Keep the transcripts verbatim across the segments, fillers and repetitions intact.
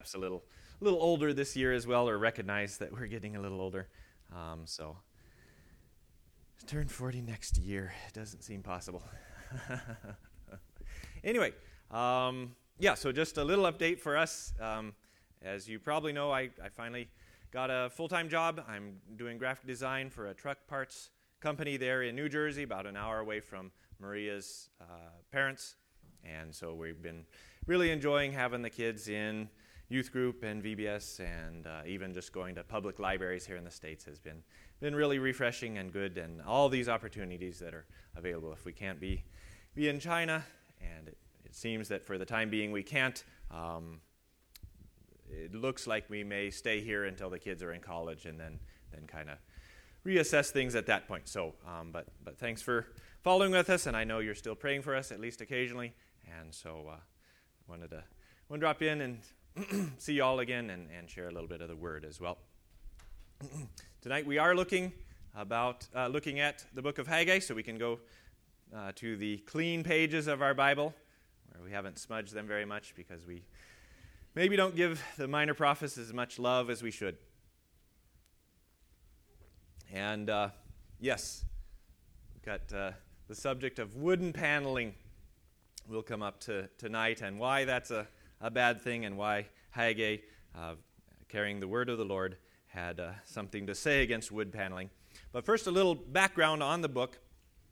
perhaps a little, a little older this year as well, or recognize that we're getting a little older. Um, so, turn forty next year. It doesn't seem possible. Anyway, um, yeah. So just a little update for us. Um, as you probably know, I, I finally got a full-time job. I'm doing graphic design for a truck parts company there in New Jersey, about an hour away from Maria's uh, parents. And so we've been really enjoying having the kids in youth group and V B S, and uh, even just going to public libraries here in the States has been, been really refreshing and good, and all these opportunities that are available if we can't be, be in China. And it, it seems that for the time being we can't. Um, it looks like we may stay here until the kids are in college, and then, then kind of reassess things at that point. So, um, but but thanks for following with us, and I know you're still praying for us, at least occasionally. And so uh, wanted to want to drop in and see you all again, and, and share a little bit of the Word as well. Tonight we are looking about uh, looking at the book of Haggai, so we can go uh, to the clean pages of our Bible, where we haven't smudged them very much because we maybe don't give the minor prophets as much love as we should. And uh, yes, we've got uh, the subject of wooden paneling will come up to tonight, and why that's a, a bad thing, and why Haggai, uh, carrying the word of the Lord, had uh, something to say against wood paneling. But first, a little background on the book.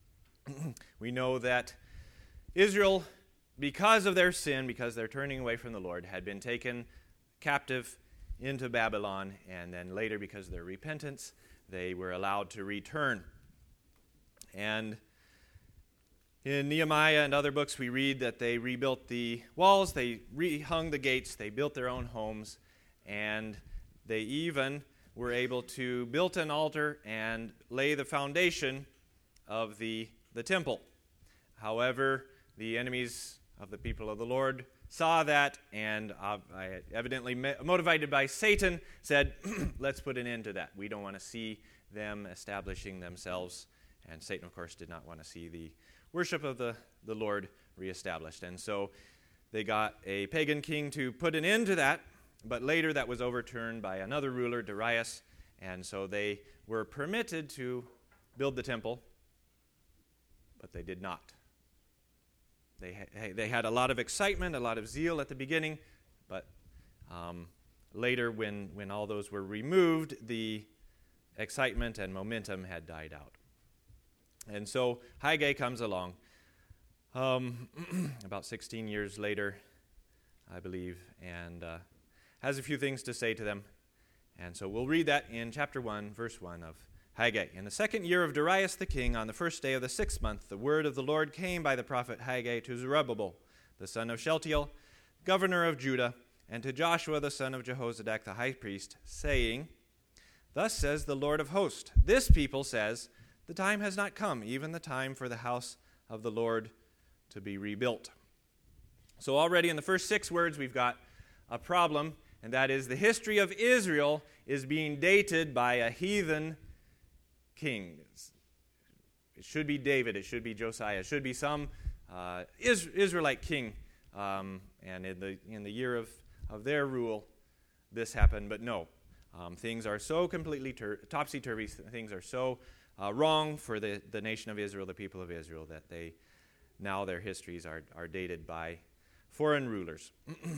We know that Israel, because of their sin, because they're turning away from the Lord, had been taken captive into Babylon, and then later, because of their repentance, they were allowed to return. And in Nehemiah and other books, we read that they rebuilt the walls, they rehung the gates, they built their own homes, and they even were able to build an altar and lay the foundation of the, the temple. However, the enemies of the people of the Lord saw that, and uh, evidently motivated by Satan, said, let's put an end to that. We don't want to see them establishing themselves. And Satan, of course, did not want to see the worship of the, the Lord reestablished. And so they got a pagan king to put an end to that, but later that was overturned by another ruler, Darius, and so they were permitted to build the temple, but they did not. They, ha- they had a lot of excitement, a lot of zeal at the beginning, but um, later when, when all those were removed, the excitement and momentum had died out. And so Haggai comes along um, about sixteen years later, I believe, and uh, has a few things to say to them. And so we'll read that in chapter one, verse one of Haggai. In the second year of Darius the king, on the first day of the sixth month, the word of the Lord came by the prophet Haggai to Zerubbabel, the son of Shealtiel, governor of Judah, and to Joshua the son of Jehozadak the high priest, saying, Thus says the Lord of hosts, this people says, the time has not come, even the time for the house of the Lord to be rebuilt. So already in the first six words, we've got a problem, and that is the history of Israel is being dated by a heathen king. It should be David, it should be Josiah, it should be some uh, Israelite king. Um, and in the in the year of, of their rule, this happened, but no. Um, things are so completely ter- topsy-turvy, things are so Uh, wrong for the, the nation of Israel, the people of Israel, that they now their histories are, are dated by foreign rulers.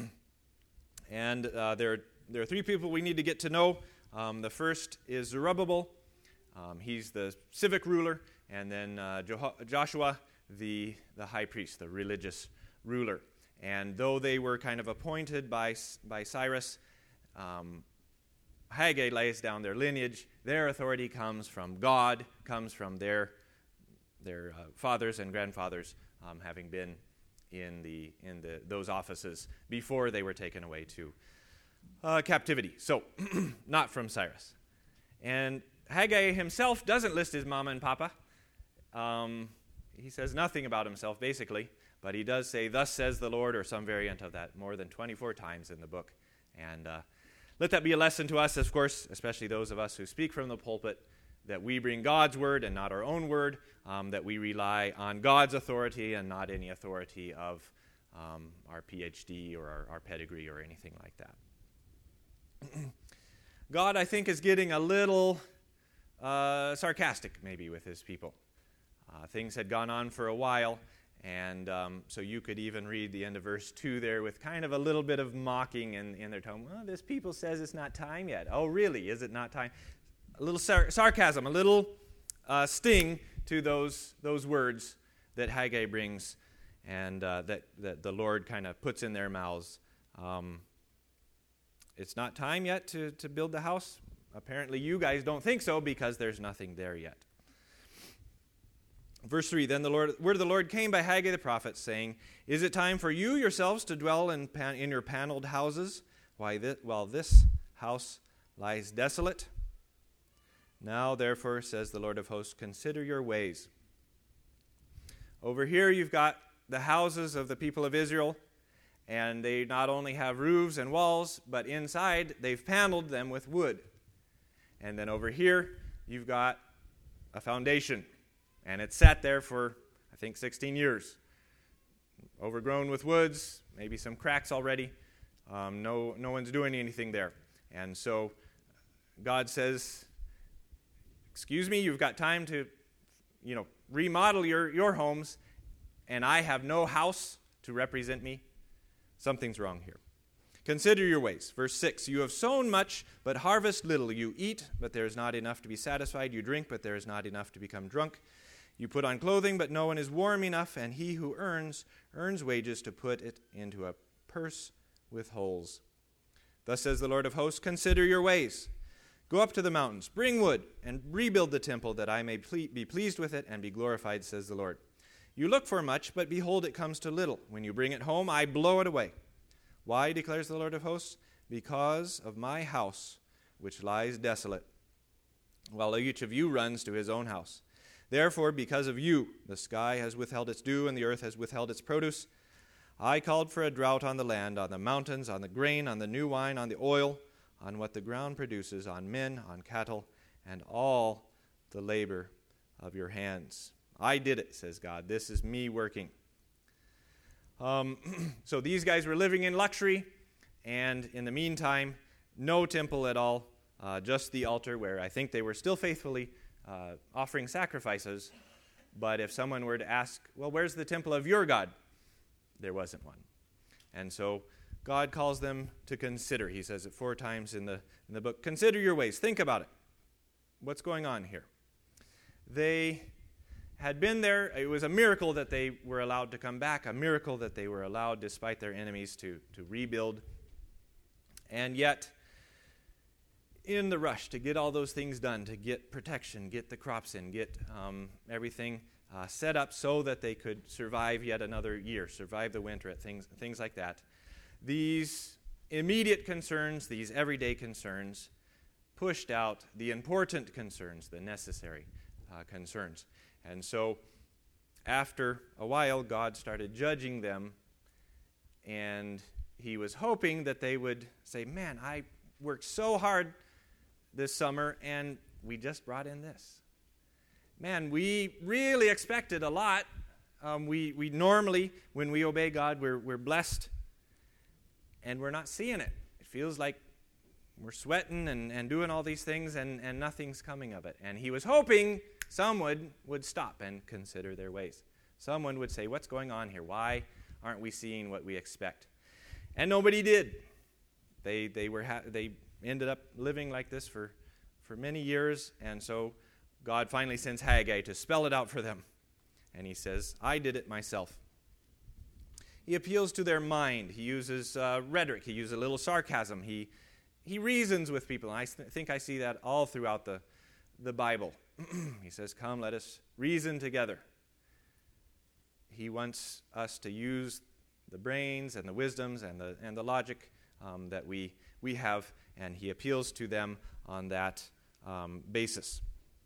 And uh, there, there are three people we need to get to know. Um, the first is Zerubbabel. Um, he's the civic ruler. And then uh, Jo- Joshua, the, the high priest, the religious ruler. And though they were kind of appointed by, by Cyrus, um, Haggai lays down their lineage. Their authority comes from God, comes from their their uh, fathers and grandfathers, um, having been in the in the those offices before they were taken away to uh, captivity. So, not from Cyrus. And Haggai himself doesn't list his mama and papa. Um, he says nothing about himself, basically, but he does say, "Thus says the Lord," or some variant of that, more than twenty-four times in the book. And uh, let that be a lesson to us, of course, especially those of us who speak from the pulpit, that we bring God's word and not our own word, um, that we rely on God's authority and not any authority of um, our P H D or our, our pedigree or anything like that. God, I think, is getting a little uh, sarcastic maybe with his people. Uh, things had gone on for a while, and um, so you could even read the end of verse two there with kind of a little bit of mocking in, in their tone. Well, this people says it's not time yet. Oh, really? Is it not time? A little sar- sarcasm, a little uh, sting to those those words that Haggai brings and uh, that, that the Lord kind of puts in their mouths. Um, it's not time yet to, to build the house. Apparently you guys don't think so because there's nothing there yet. Verse three, then the Lord, word of the Lord came by Haggai the prophet, saying, is it time for you yourselves to dwell in, pan, in your paneled houses, Why th- while this house lies desolate? Now, therefore, says the Lord of hosts, consider your ways. Over here you've got the houses of the people of Israel, and they not only have roofs and walls, but inside they've paneled them with wood. And then over here you've got a foundation, and it's sat there for, I think, sixteen years. Overgrown with woods, maybe some cracks already. Um, no, no one's doing anything there. And so God says, excuse me, you've got time to, you know, remodel your, your homes, and I have no house to represent me. Something's wrong here. Consider your ways. Verse six, you have sown much, but harvest little. You eat, but there is not enough to be satisfied. You drink, but there is not enough to become drunk. You put on clothing, but no one is warm enough, and he who earns, earns wages to put it into a purse with holes. Thus says the Lord of hosts, consider your ways. Go up to the mountains, bring wood, and rebuild the temple, that I may ple- be pleased with it and be glorified, says the Lord. You look for much, but behold, it comes to little. When you bring it home, I blow it away. Why, declares the Lord of hosts? Because of my house, which lies desolate, while each of you runs to his own house. Therefore, because of you, the sky has withheld its dew, and the earth has withheld its produce. I called for a drought on the land, on the mountains, on the grain, on the new wine, on the oil, on what the ground produces, on men, on cattle, and all the labor of your hands. I did it, says God. This is me working. Um, so these guys were living in luxury, and in the meantime, no temple at all, uh, just the altar where I think they were still faithfully uh, offering sacrifices. But if someone were to ask, well, where's the temple of your God? There wasn't one. And so God calls them to consider. He says it four times in the, in the book. Consider your ways. Think about it. What's going on here? They had been there. It was a miracle that they were allowed to come back, a miracle that they were allowed, despite their enemies, to, to rebuild. And yet, in the rush to get all those things done, to get protection, get the crops in, get um, everything uh, set up so that they could survive yet another year, survive the winter, at things, things like that, these immediate concerns, these everyday concerns, pushed out the important concerns, the necessary uh, concerns. And so after a while, God started judging them, and he was hoping that they would say, man, I worked so hard this summer, and we just brought in this. Man, we really expected a lot. Um, we, we normally, when we obey God, we're, we're blessed, and we're not seeing it. It feels like we're sweating and, and doing all these things, and, and nothing's coming of it. And he was hoping someone would stop and consider their ways. Someone would say, what's going on here? Why aren't we seeing what we expect? And nobody did. They they were ha- they ended up living like this for, for many years, and so God finally sends Haggai to spell it out for them. And he says, I did it myself. He appeals to their mind. He uses uh, rhetoric. He uses a little sarcasm. He he reasons with people. And I th- think I see that all throughout the, the Bible. He says, come, let us reason together. He wants us to use the brains and the wisdoms and the and the logic um, that we, we have, and he appeals to them on that um, basis.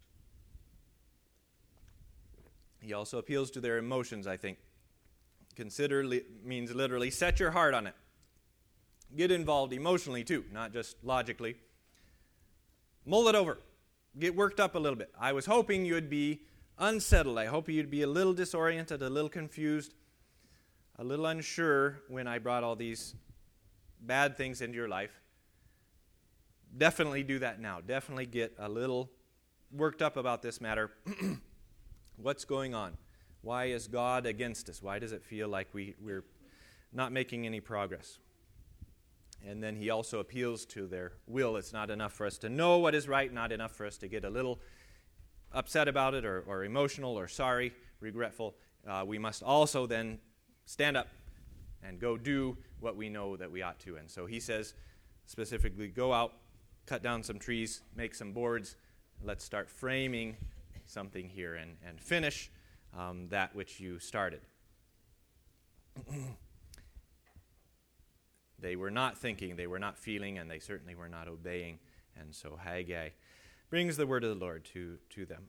He also appeals to their emotions, I think. Consider li- means literally set your heart on it. Get involved emotionally too, not just logically. Mull it over. Get worked up a little bit. I was hoping you'd be unsettled. I hope you'd be a little disoriented, a little confused, a little unsure when I brought all these bad things into your life. definitely do that now. Definitely get a little worked up about this matter. What's going on? Why is God against us? Why does it feel like we, we're not making any progress? And then he also appeals to their will. It's not enough for us to know what is right, not enough for us to get a little upset about it or, or emotional or sorry, regretful. Uh, we must also then stand up and go do what we know that we ought to. And so he says specifically, go out, cut down some trees, make some boards. Let's start framing something here and, and finish um, that which you started. They were not thinking, they were not feeling, and they certainly were not obeying. And so Haggai brings the word of the Lord to, to them.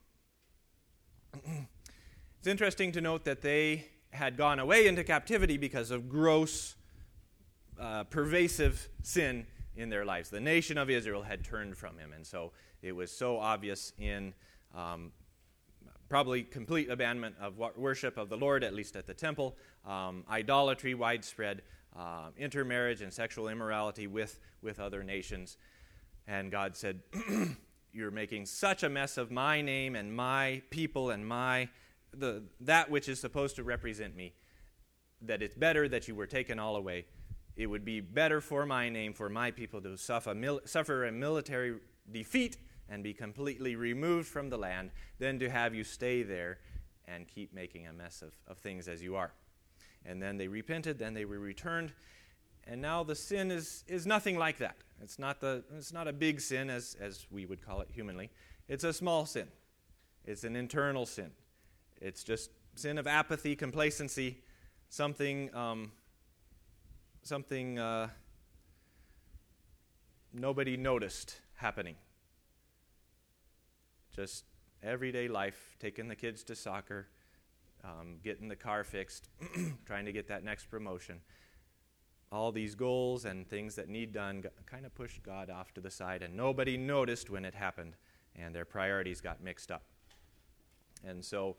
It's interesting to note that they had gone away into captivity because of gross, uh, pervasive sin in their lives. The nation of Israel had turned from him, and so it was so obvious in um, probably complete abandonment of worship of the Lord, at least at the temple, um, idolatry widespread, uh, intermarriage and sexual immorality with, with other nations. And God said, you're making such a mess of my name and my people and my the that which is supposed to represent me, that it's better that you were taken all away. It would be better for my name, for my people to suffer, mil- suffer a military defeat and be completely removed from the land than to have you stay there and keep making a mess of, of things as you are. And then they repented, then they were returned, and now the sin is, is nothing like that. It's not the it's not a big sin as, as we would call it humanly. It's a small sin. It's an internal sin. It's just sin of apathy, complacency, something um, something uh, nobody noticed happening. Just everyday life, taking the kids to soccer, um, getting the car fixed, trying to get that next promotion. All these goals and things that need done got, kind of pushed God off to the side, and nobody noticed when it happened, and their priorities got mixed up. And so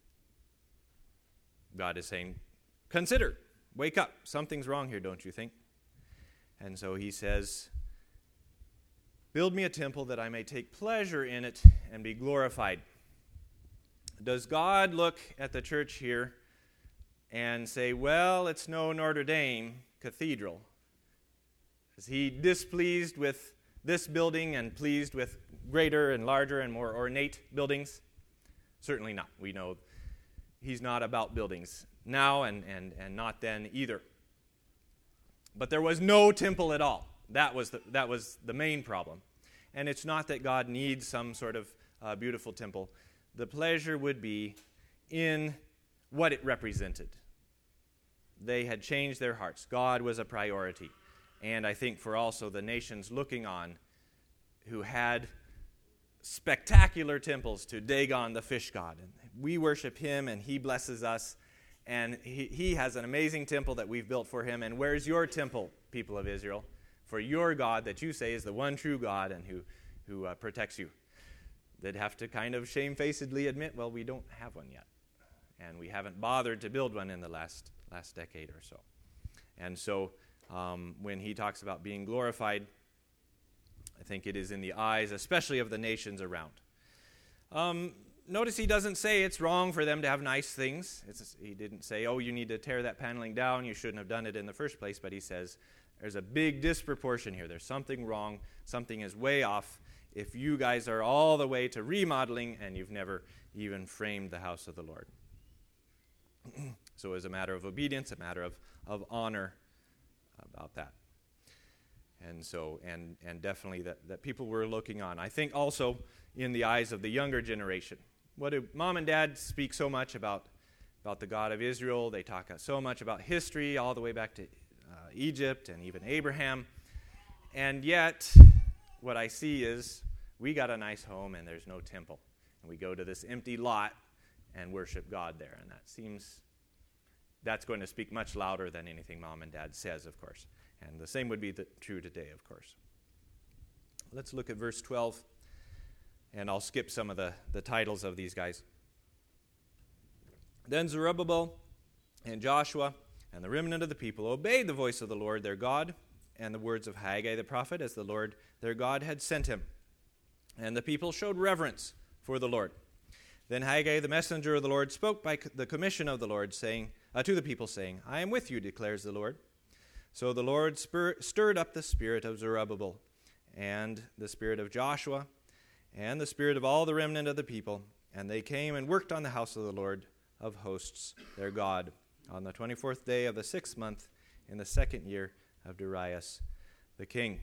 God is saying, consider, wake up. Something's wrong here, don't you think? And so he says, build me a temple that I may take pleasure in it and be glorified. Does God look at the church here and say, well, it's no Notre Dame cathedral? Is he displeased with this building and pleased with greater and larger and more ornate buildings? Certainly not. We know he's not about buildings now and, and, and not then either. But there was no temple at all. That was the, that was the main problem. And it's not that God needs some sort of uh, beautiful temple. The pleasure would be in what it represented. They had changed their hearts. God was a priority. And I think for also the nations looking on who had spectacular temples to Dagon, the fish god. And we worship him and he blesses us. And he, he has an amazing temple that we've built for him. And where's your temple, people of Israel, for your God that you say is the one true God and who, who uh, protects you? They'd have to kind of shamefacedly admit, well, we don't have one yet. And we haven't bothered to build one in the last last decade or so. And so um, when he talks about being glorified, I think it is in the eyes, especially of the nations around. Um, notice he doesn't say it's wrong for them to have nice things. It's, he didn't say, oh, you need to tear that paneling down. You shouldn't have done it in the first place. But he says there's a big disproportion here. There's something wrong. Something is way off if you guys are all the way to remodeling and you've never even framed the house of the Lord. So it's a matter of obedience, a matter of, of honor about that. And so, and and definitely that, that people were looking on. I think also in the eyes of the younger generation. What do mom and dad speak so much about, about the God of Israel? They talk so much about history all the way back to uh, Egypt and even Abraham. And yet, what I see is we got a nice home and there's no temple. And we go to this empty lot and worship God there. And that seems, that's going to speak much louder than anything mom and dad says, of course. And the same would be the, true today, of course. Let's look at verse twelve, and I'll skip some of the, the titles of these guys. Then Zerubbabel and Joshua and the remnant of the people obeyed the voice of the Lord their God and the words of Haggai the prophet as the Lord their God had sent him. And the people showed reverence for the Lord. Then Haggai the messenger of the Lord spoke by the commission of the Lord, saying uh, to the people, saying, I am with you, declares the Lord. So the Lord spur- stirred up the spirit of Zerubbabel, and the spirit of Joshua, and the spirit of all the remnant of the people, and they came and worked on the house of the Lord of hosts, their God, on the twenty-fourth day of the sixth month, in the second year of Darius the king.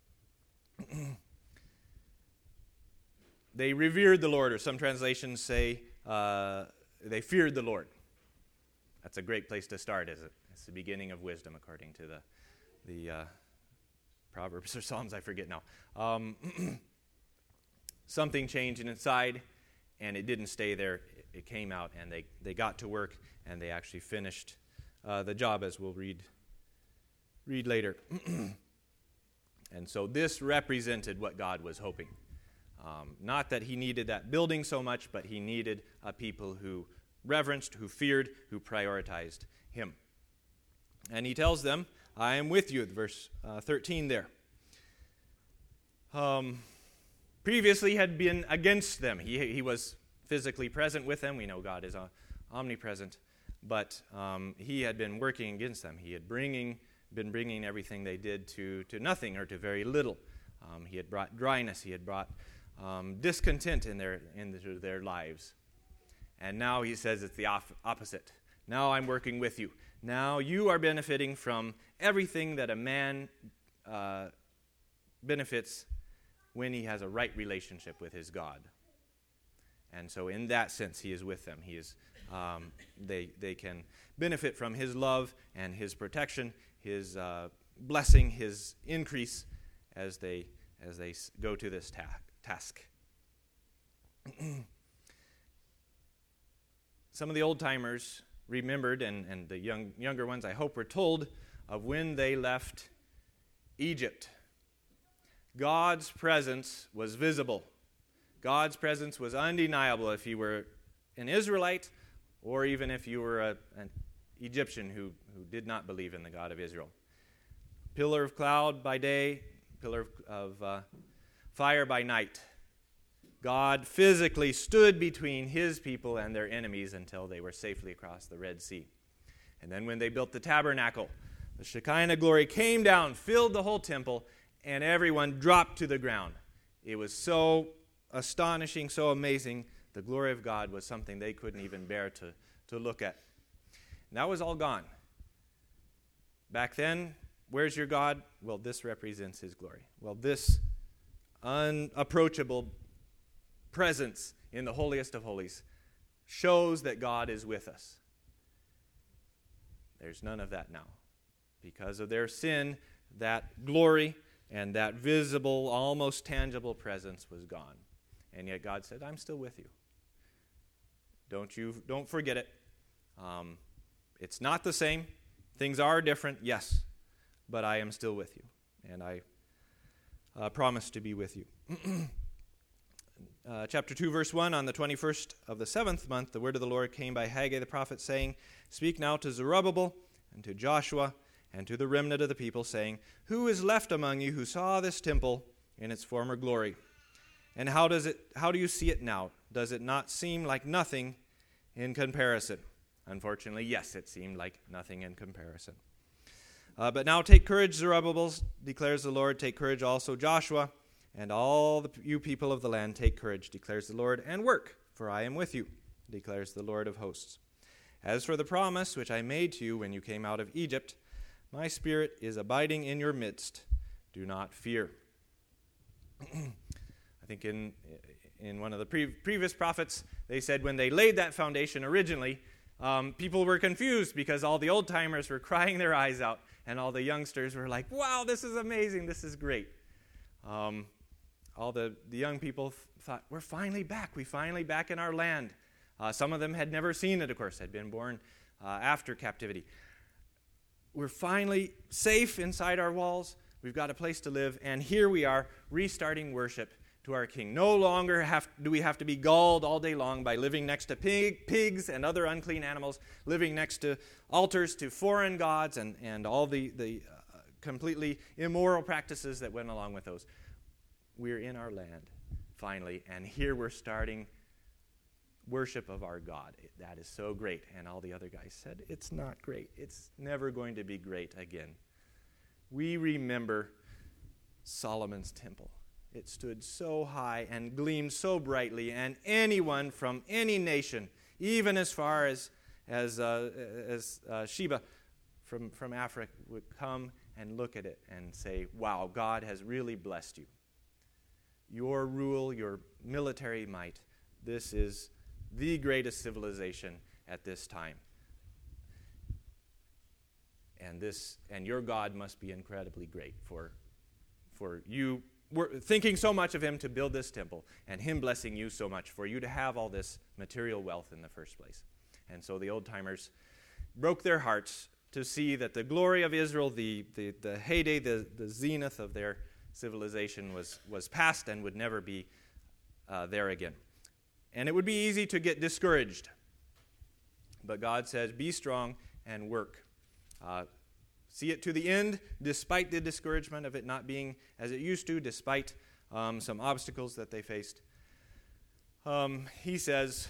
They revered the Lord, or some translations say uh, they feared the Lord. That's a great place to start, isn't it? It's the beginning of wisdom, according to the the uh, Proverbs or Psalms, I forget now. Um, something changed inside, and it didn't stay there. It, it came out, and they, they got to work, and they actually finished uh, the job, as we'll read read later. And so this represented what God was hoping. Um, not that he needed that building so much, but he needed a people who reverenced, who feared, who prioritized him. And he tells them, I am with you, verse uh, thirteen there. Um, previously had been against them. He, he was physically present with them. We know God is uh, omnipresent. But um, he had been working against them. He had bringing, been bringing everything they did to, to nothing or to very little. Um, he had brought dryness. He had brought um, discontent in their, into their lives. And now he says it's the op- opposite. Now I'm working with you. Now you are benefiting from everything that a man uh, benefits when he has a right relationship with his God. And so in that sense, he is with them. He is, um, they, they can benefit from his love and his protection, his uh, blessing, his increase as they, as they go to this ta- task. Some of the old-timers remembered, and, and the young younger ones, I hope, were told of when they left Egypt. God's presence was visible. God's presence was undeniable if you were an Israelite or even if you were a, an Egyptian who, who did not believe in the God of Israel. Pillar of cloud by day, pillar of, of uh, fire by night. God physically stood between his people and their enemies until they were safely across the Red Sea. And then when they built the tabernacle, the Shekinah glory came down, filled the whole temple, and everyone dropped to the ground. It was so astonishing, so amazing. The glory of God was something they couldn't even bear to, to look at. And that was all gone. Back then, where's your God? Well, this represents his glory. Well, this unapproachable presence in the holiest of holies shows that God is with us. There's none of that now. Because of their sin, that glory and that visible, almost tangible presence was gone. And yet God said, I'm still with you. Don't you, don't forget it. Um, it's not the same. Things are different, yes. But I am still with you. And I uh, promise to be with you. Uh, chapter two, verse one, on the twenty-first of the seventh month, the word of the Lord came by Haggai the prophet, saying, Speak now to Zerubbabel and to Joshua and to the remnant of the people, saying, Who is left among you who saw this temple in its former glory? And how does it? How do you see it now? Does it not seem like nothing in comparison? Unfortunately, yes, it seemed like nothing in comparison. Uh, but now take courage, Zerubbabel, declares the Lord. Take courage also, Joshua. And all the, you people of the land, take courage, declares the Lord, and work, for I am with you, declares the Lord of hosts. As for the promise which I made to you when you came out of Egypt, my spirit is abiding in your midst. Do not fear. I think in in one of the pre- previous prophets, they said when they laid that foundation originally, um, people were confused because all the old-timers were crying their eyes out, and all the youngsters were like, wow, this is amazing, this is great. Um, all the, the young people th- thought, we're finally back. We finally back in our land. Uh, some of them had never seen it, of course, had been born uh, after captivity. We're finally safe inside our walls. We've got a place to live. And here we are, restarting worship to our King. No longer have, do we have to be galled all day long by living next to pig, pigs and other unclean animals, living next to altars to foreign gods and, and all the, the uh, completely immoral practices that went along with those. We're in our land, finally, and here we're starting worship of our God. That is so great. And all the other guys said, it's not great. It's never going to be great again. We remember Solomon's temple. It stood so high and gleamed so brightly, and anyone from any nation, even as far as as uh, as uh, Sheba from, from Africa, would come and look at it and say, wow, God has really blessed you. Your rule, your military might, this is the greatest civilization at this time. And this and your God must be incredibly great for for you were thinking so much of him to build this temple, and him blessing you so much for you to have all this material wealth in the first place. And so the old-timers broke their hearts to see that the glory of Israel, the the, the heyday, the, the zenith of their civilization was, was past and would never be uh, there again. And it would be easy to get discouraged. But God says, be strong and work. Uh, see it to the end, despite the discouragement of it not being as it used to, despite um, some obstacles that they faced. Um, he says,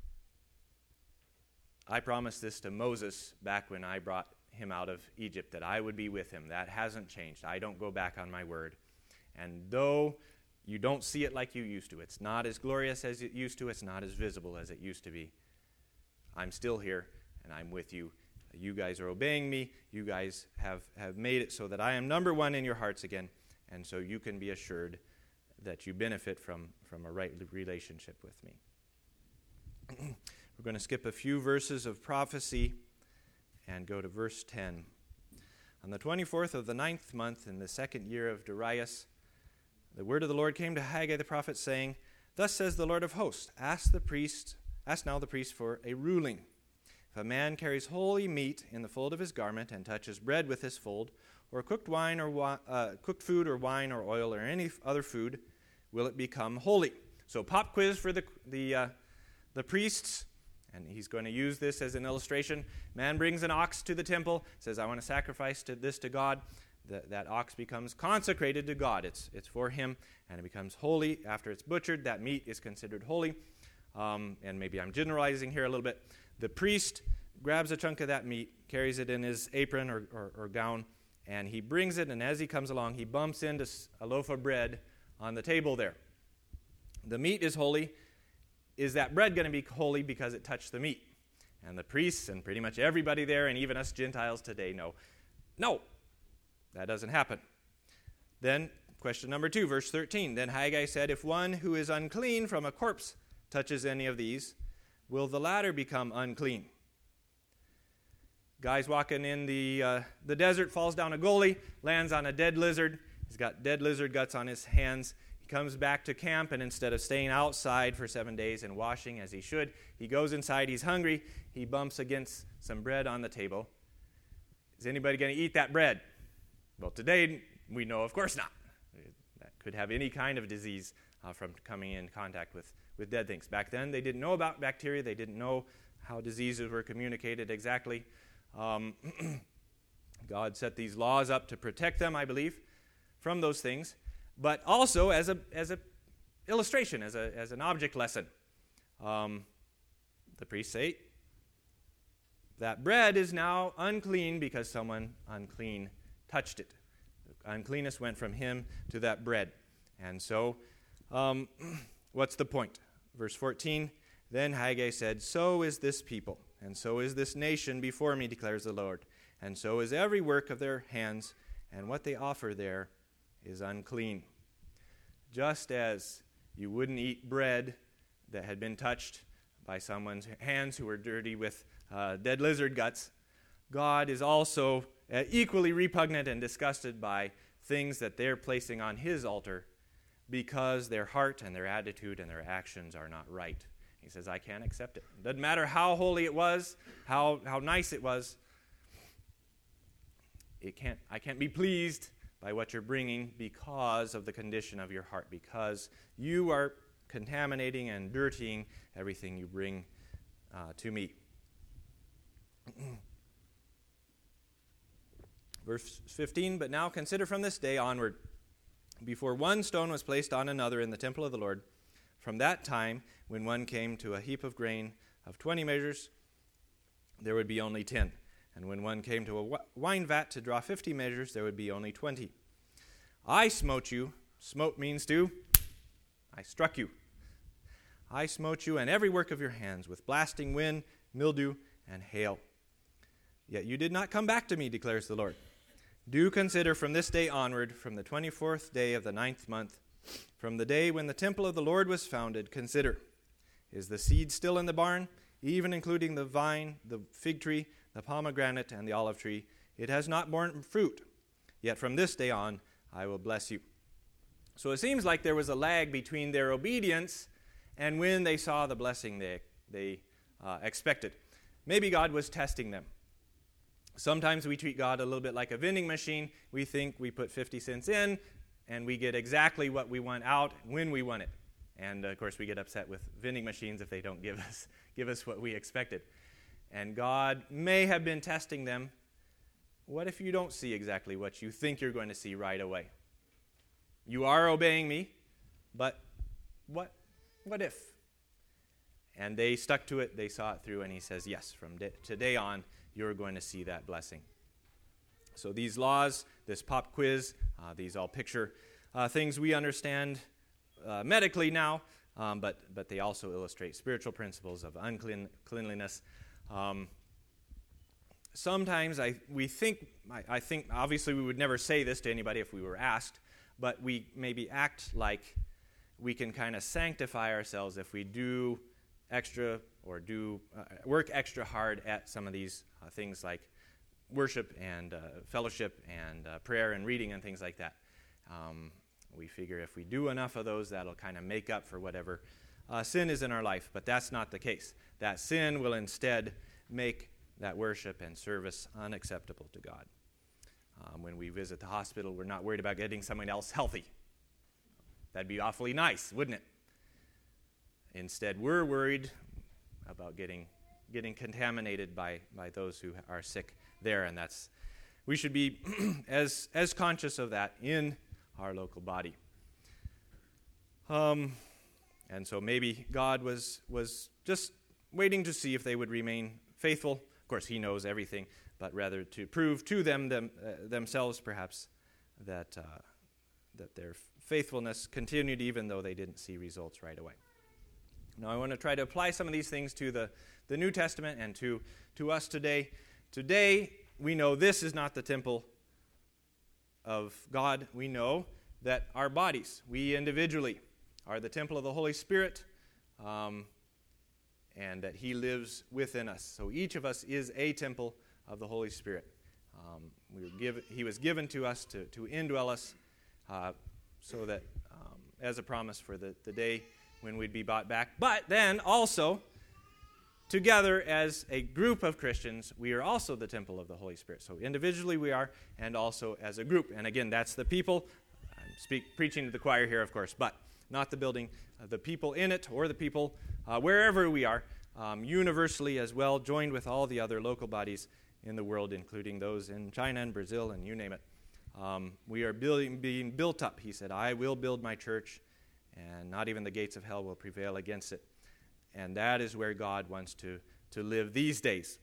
I promised this to Moses back when I brought him out of Egypt, that I would be with him. That hasn't changed. I don't go back on my word. And though you don't see it like you used to, it's not as glorious as it used to, it's not as visible as it used to be, I'm still here, and I'm with you. You guys are obeying me. You guys have, have made it so that I am number one in your hearts again, and so you can be assured that you benefit from, from a right relationship with me. We're going to skip a few verses of prophecy and go to verse ten. On the twenty-fourth of the ninth month, in the second year of Darius, the word of the Lord came to Haggai the prophet, saying, Thus says the Lord of hosts, Ask the priest, ask now the priest for a ruling. If a man carries holy meat in the fold of his garment and touches bread with his fold, or cooked wine or wi- uh, cooked food or wine or oil or any f- other food, will it become holy? So pop quiz for the the uh, the priests, and he's going to use this as an illustration. Man brings an ox to the temple, says, I want to sacrifice to this to God. The, that ox becomes consecrated to God. It's it's for him, and it becomes holy. After it's butchered, that meat is considered holy. Um, and maybe I'm generalizing here a little bit. The priest grabs a chunk of that meat, carries it in his apron or, or, or gown, and he brings it, and as he comes along, he bumps into a loaf of bread on the table there. The meat is holy. Is that bread going to be holy because it touched the meat? And the priests and pretty much everybody there, and even us Gentiles today, know, no, that doesn't happen. Then, question number two, verse thirteen. Then Haggai said, If one who is unclean from a corpse touches any of these, will the latter become unclean? Guy's walking in the uh, the desert, falls down a gully, lands on a dead lizard. He's got dead lizard guts on his hands. He comes back to camp, and instead of staying outside for seven days and washing as he should, he goes inside. He's hungry. He bumps against some bread on the table. Is anybody going to eat that bread? Well, today we know, of course not. That could have any kind of disease uh, from coming in contact with, with dead things. Back then, they didn't know about bacteria. They didn't know how diseases were communicated exactly. Um, God set these laws up to protect them, I believe, from those things, but also as a as a illustration, as a as an object lesson. Um, the priests say that bread is now unclean because someone unclean touched it. The uncleanness went from him to that bread. And so, um, what's the point? Verse fourteen, Then Haggai said, So is this people, and so is this nation before me, declares the Lord. And so is every work of their hands, and what they offer there is unclean. Just as you wouldn't eat bread that had been touched by someone's hands who were dirty with uh, dead lizard guts, God is also uh, equally repugnant and disgusted by things that they're placing on his altar because their heart and their attitude and their actions are not right. He says, I can't accept it. Doesn't matter how holy it was, how, how nice it was. It can't. I can't be pleased by what you're bringing because of the condition of your heart, because you are contaminating and dirtying everything you bring uh, to me. Verse fifteen, but now consider from this day onward, before one stone was placed on another in the temple of the Lord, from that time when one came to a heap of grain of twenty measures, there would be only ten. And when one came to a wine vat to draw fifty measures, there would be only twenty. I smote you. Smote means to. I struck you. I smote you and every work of your hands with blasting wind, mildew, and hail. Yet you did not come back to me, declares the Lord. Do consider from this day onward, from the twenty-fourth day of the ninth month, from the day when the temple of the Lord was founded, consider, is the seed still in the barn, even including the vine, the fig tree, the pomegranate, and the olive tree? It has not borne fruit. Yet from this day on, I will bless you. So it seems like there was a lag between their obedience and when they saw the blessing they, they uh, expected. Maybe God was testing them. Sometimes we treat God a little bit like a vending machine. We think we put fifty cents in, and we get exactly what we want out when we want it. And, uh, of course, we get upset with vending machines if they don't give us, give us what we expected. And God may have been testing them. What if you don't see exactly what you think you're going to see right away? You are obeying me, but what, what if? And they stuck to it. They saw it through, and he says, yes, from day, today on, you're going to see that blessing. So these laws, this pop quiz, uh, these all picture uh, things we understand uh, medically now, um, but but they also illustrate spiritual principles of uncleanliness. Um, sometimes I we think I, I think obviously we would never say this to anybody if we were asked, but we maybe act like we can kind of sanctify ourselves if we do extra or do uh, work extra hard at some of these uh, things like worship and uh, fellowship and uh, prayer and reading and things like that. Um, we figure if we do enough of those, that'll kind of make up for whatever uh, sin is in our life. But that's not the case. That sin will instead make that worship and service unacceptable to God. Um, when we visit the hospital, we're not worried about getting someone else healthy. That'd be awfully nice, wouldn't it? Instead, we're worried about getting getting contaminated by, by those who are sick there, and that's we should be as as conscious of that in our local body. Um, and so maybe God was was just waiting to see if they would remain faithful. Of course, He knows everything, but rather to prove to them, them uh, themselves, perhaps, that uh, that their faithfulness continued even though they didn't see results right away. Now, I want to try to apply some of these things to the, the New Testament and to, to us today. Today, we know this is not the temple of God. We know that our bodies, we individually, are the temple of the Holy Spirit, um, and that He lives within us. So each of us is a temple of the Holy Spirit. Um, we were give, he was given to us to, to indwell us uh, so that um, as a promise for the, the day when we'd be bought back. But then also, together as a group of Christians, we are also the temple of the Holy Spirit. So individually we are, and also as a group. And again, that's the people. I'm speak, preaching to the choir here, of course, but not the building. Uh, the people in it, or the people uh, wherever we are, um, universally as well, joined with all the other local bodies in the world, including those in China and Brazil and you name it. Um, we are building, being built up. He said, I will build my church, and not even the gates of hell will prevail against it. And that is where God wants to, to live these days.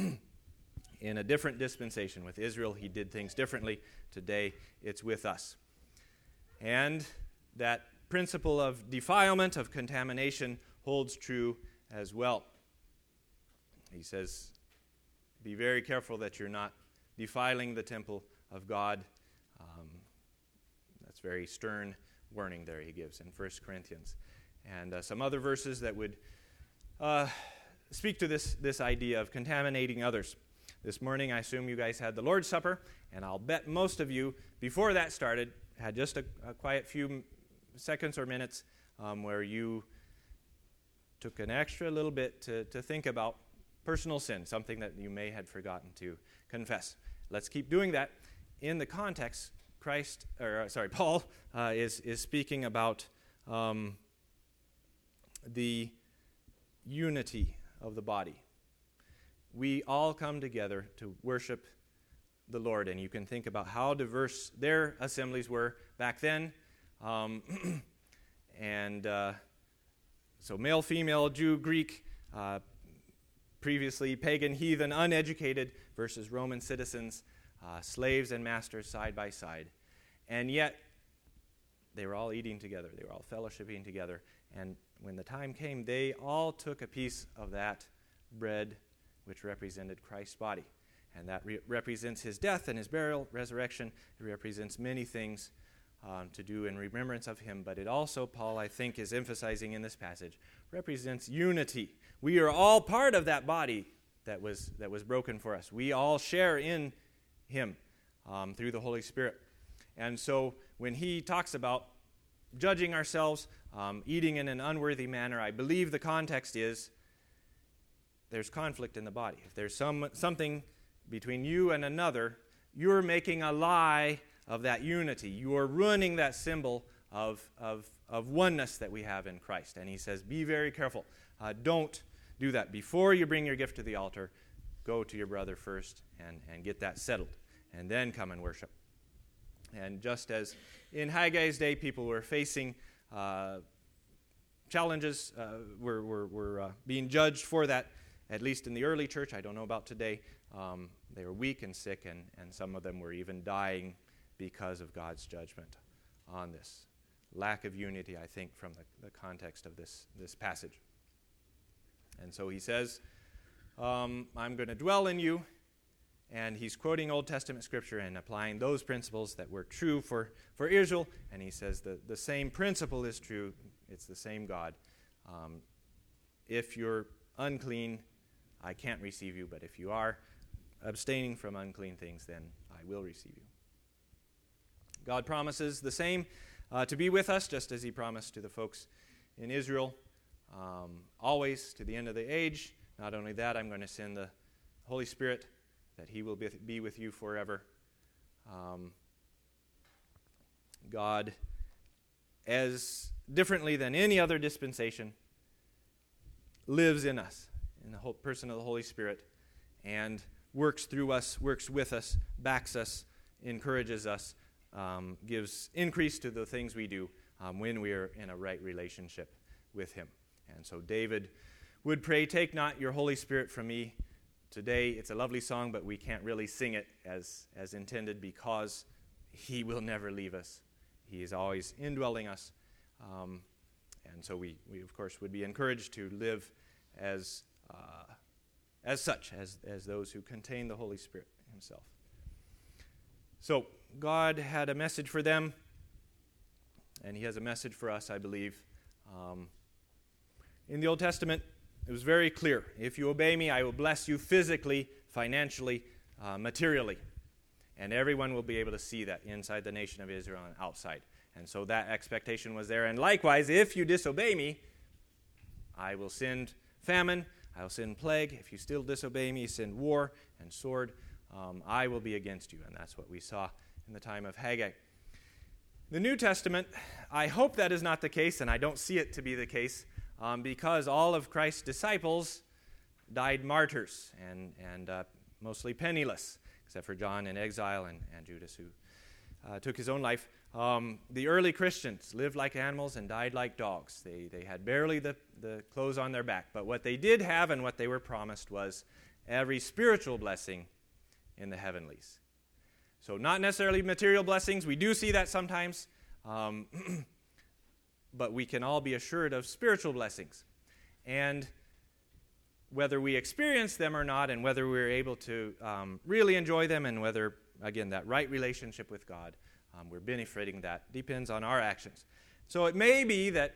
In a different dispensation. With Israel, He did things differently. Today, it's with us. And that principle of defilement, of contamination, holds true as well. He says, be very careful that you're not defiling the temple of God. Um, that's very stern warning there he gives in First Corinthians. And uh, some other verses that would uh, speak to this, this idea of contaminating others. This morning, I assume you guys had the Lord's Supper, and I'll bet most of you, before that started, had just a, a quiet few seconds or minutes um, where you took an extra little bit to, to think about personal sin, something that you may had forgotten to confess. Let's keep doing that. In the context, Christ, or sorry, Paul uh, is is speaking about um, the unity of the body. We all come together to worship the Lord. And you can think about how diverse their assemblies were back then. Um, and uh, so male, female, Jew, Greek, uh, previously pagan, heathen, uneducated versus Roman citizens, uh, slaves and masters side by side. And yet, they were all eating together. They were all fellowshipping together. And when the time came, they all took a piece of that bread, which represented Christ's body. And that re- represents his death and his burial, resurrection. It represents many things um, to do in remembrance of him. But it also, Paul, I think, is emphasizing in this passage, represents unity. We are all part of that body that was that was broken for us. We all share in him um, through the Holy Spirit. And so when he talks about judging ourselves, um, eating in an unworthy manner, I believe the context is there's conflict in the body. If there's some something between you and another, you're making a lie of that unity. You are ruining that symbol of, of, of oneness that we have in Christ. And he says, be very careful. Uh, don't do that. Before you bring your gift to the altar, go to your brother first and, and get that settled, and then come and worship. And just as in Haggai's day, people were facing uh, challenges, uh, were, were, were uh, being judged for that, at least in the early church. I don't know about today. Um, they were weak and sick, and, and some of them were even dying because of God's judgment on this. Lack of unity, I think, from the, the context of this, this passage. And so he says, um, I'm going to dwell in you. And he's quoting Old Testament scripture and applying those principles that were true for, for Israel. And he says the, the same principle is true. It's the same God. Um, if you're unclean, I can't receive you. But if you are abstaining from unclean things, then I will receive you. God promises the same uh, to be with us, just as he promised to the folks in Israel, um, always to the end of the age. Not only that, I'm going to send the Holy Spirit, that he will be with you forever. Um, God, as differently than any other dispensation, lives in us, in the whole person of the Holy Spirit, and works through us, works with us, backs us, encourages us, um, gives increase to the things we do um, when we are in a right relationship with him. And so David would pray, take not your Holy Spirit from me. Today, it's a lovely song, but we can't really sing it as, as intended because he will never leave us. He is always indwelling us. Um, and so we, we, of course, would be encouraged to live as uh, as such, as, as those who contain the Holy Spirit himself. So God had a message for them, and he has a message for us, I believe. Um, in the Old Testament, it was very clear. If you obey me, I will bless you physically, financially, uh, materially. And everyone will be able to see that inside the nation of Israel and outside. And so that expectation was there. And likewise, if you disobey me, I will send famine, I will send plague. If you still disobey me, send war and sword. Um, I will be against you. And that's what we saw in the time of Haggai. The New Testament, I hope that is not the case, and I don't see it to be the case, um, because all of Christ's disciples died martyrs and, and uh, mostly penniless, except for John in exile and, and Judas, who uh, took his own life. Um, the early Christians lived like animals and died like dogs. They they had barely the, the clothes on their back. But what they did have and what they were promised was every spiritual blessing in the heavenlies. So not necessarily material blessings. We do see that sometimes. Um, but we can all be assured of spiritual blessings. And whether we experience them or not, and whether we're able to um, really enjoy them, and whether, again, that right relationship with God, Um, we're benefiting that, depends on our actions. So it may be that,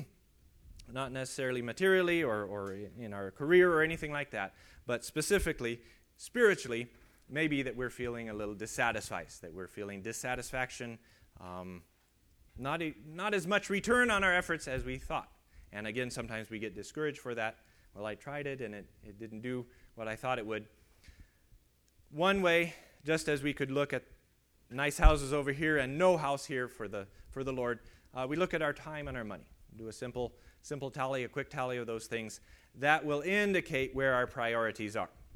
not necessarily materially or, or in our career or anything like that, but specifically, spiritually, maybe that we're feeling a little dissatisfied, that we're feeling dissatisfaction, um, not, a, not as much return on our efforts as we thought. And again, sometimes we get discouraged for that. Well, I tried it and it, it didn't do what I thought it would. One way, just as we could look at nice houses over here and no house here for the for the Lord, uh, we look at our time and our money. Do a simple simple tally, a quick tally of those things. That will indicate where our priorities are.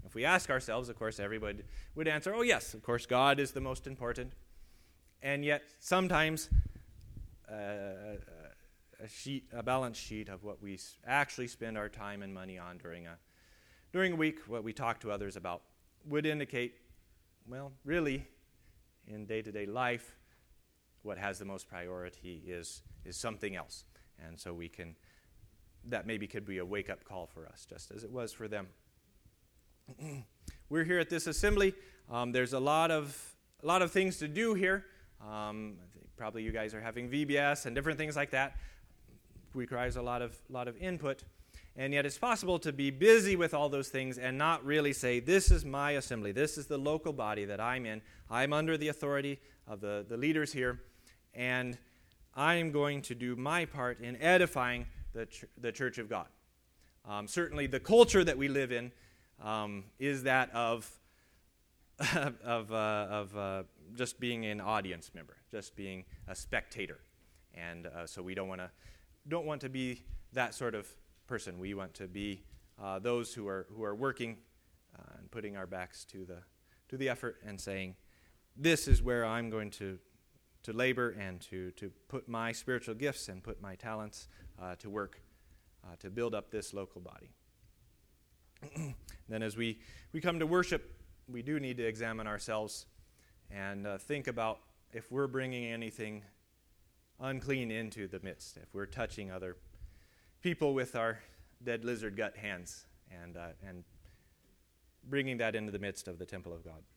If we ask ourselves, of course, everybody would answer, oh yes, of course, God is the most important. And yet, sometimes uh, a sheet, a balance sheet of what we actually spend our time and money on during a during a week, what we talk to others about, would indicate, well, really, in day-to-day life, what has the most priority is is something else. And so we can, that maybe could be a wake-up call for us, just as it was for them. We're here at this assembly. Um, there's a lot of a lot of things to do here. Um, I think probably you guys are having V B S and different things like that. Requires a lot of lot of input, and yet it's possible to be busy with all those things and not really say, "This is my assembly. This is the local body that I'm in. I'm under the authority of the the leaders here, and I'm going to do my part in edifying the ch- the Church of God." Um, certainly, the culture that we live in um, is that of of uh, of uh, just being an audience member, just being a spectator, and uh, so we don't want to don't want to be that sort of person. We want to be uh, those who are who are working uh, and putting our backs to the to the effort and saying, "This is where I'm going to." to labor and to, to put my spiritual gifts and put my talents uh, to work uh, to build up this local body. Then as we, we come to worship, we do need to examine ourselves and uh, think about if we're bringing anything unclean into the midst, if we're touching other people with our dead lizard gut hands and, uh, and bringing that into the midst of the temple of God.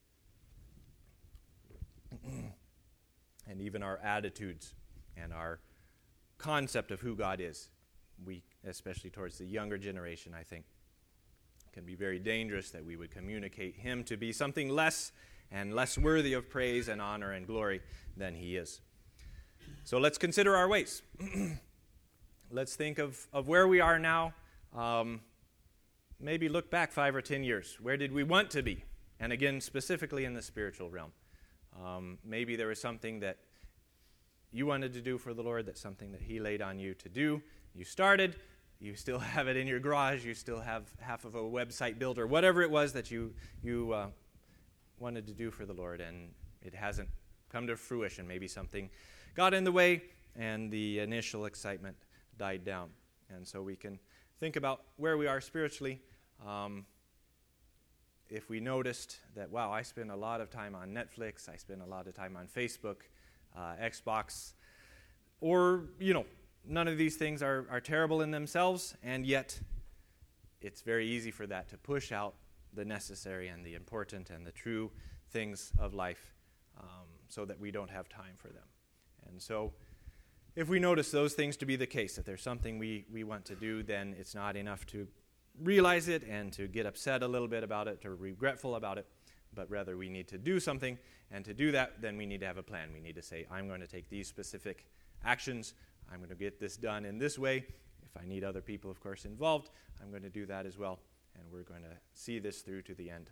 And even our attitudes and our concept of who God is, we, especially towards the younger generation, I think, can be very dangerous that we would communicate him to be something less and less worthy of praise and honor and glory than he is. So let's consider our ways. Let's think of, of where we are now. Um, maybe look back five or ten years. Where did we want to be? And again, specifically in the spiritual realm. Um, maybe there was something that you wanted to do for the Lord, that's something that he laid on you to do. You started, you still have it in your garage, you still have half of a website built, or whatever it was that you, you uh, wanted to do for the Lord, and it hasn't come to fruition. Maybe something got in the way, and the initial excitement died down. And so we can think about where we are spiritually. Um, If we noticed that, wow, I spend a lot of time on Netflix, I spend a lot of time on Facebook, uh, Xbox, or, you know, none of these things are, are terrible in themselves, and yet it's very easy for that to push out the necessary and the important and the true things of life um, so that we don't have time for them. And so if we notice those things to be the case, that there's something we, we want to do, then it's not enough to realize it and to get upset a little bit about it, to regretful about it, but rather we need to do something, and to do that, then we need to have a plan. We need to say, I'm going to take these specific actions, I'm going to get this done in this way. If I need other people, of course, involved, I'm going to do that as well, and we're going to see this through to the end.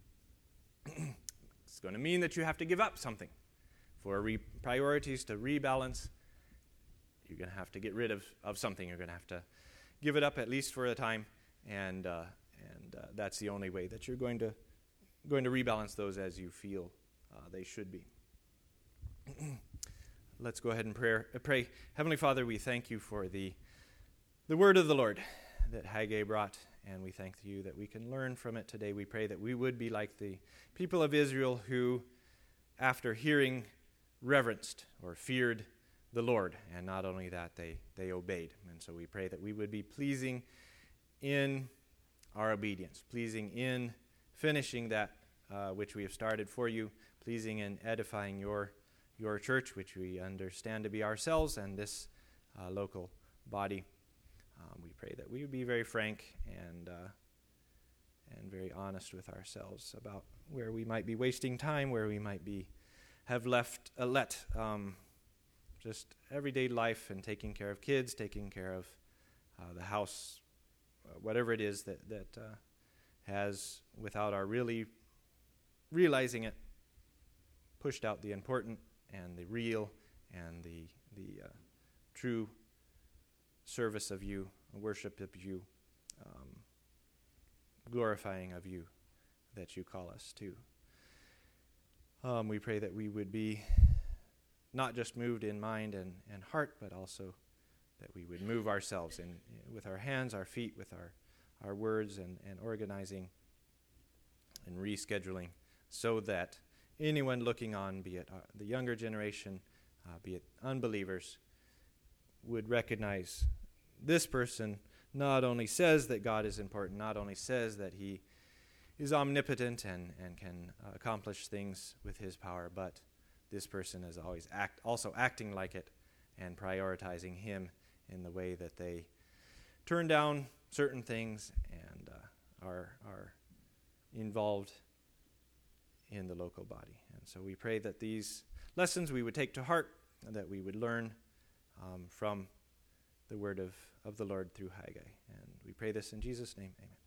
It's going to mean that you have to give up something. For re- priorities to rebalance, you're going to have to get rid of, of something. You're going to have to give it up at least for a time. And uh, and uh, that's the only way that you're going to going to rebalance those as you feel uh, they should be. Let's go ahead and prayer, uh, pray. Heavenly Father, we thank you for the the word of the Lord that Haggai brought, and we thank you that we can learn from it today. We pray that we would be like the people of Israel who, after hearing, reverenced or feared the Lord, and not only that, they they obeyed. And so we pray that we would be pleasing in our obedience, pleasing in finishing that uh, which we have started for you, pleasing in edifying your your church, which we understand to be ourselves and this uh, local body. Um, we pray that we would be very frank and uh, and very honest with ourselves about where we might be wasting time, where we might be have left uh, let um, just everyday life and taking care of kids, taking care of uh, the house. Uh, whatever it is that, that uh, has, without our really realizing it, pushed out the important and the real and the the uh, true service of you, worship of you. Um, glorifying of you that you call us to. Um, we pray that we would be not just moved in mind and, and heart, but also that we would move ourselves in with our hands, our feet, with our, our words, and, and organizing and rescheduling, so that anyone looking on, be it uh, the younger generation, uh, be it unbelievers, would recognize this person not only says that God is important, not only says that he is omnipotent and, and can uh, accomplish things with his power, but this person is always act, also acting like it and prioritizing him in the way that they turn down certain things and uh, are, are involved in the local body. And so we pray that these lessons we would take to heart, and that we would learn um, from the word of, of the Lord through Haggai. And we pray this in Jesus' name, amen.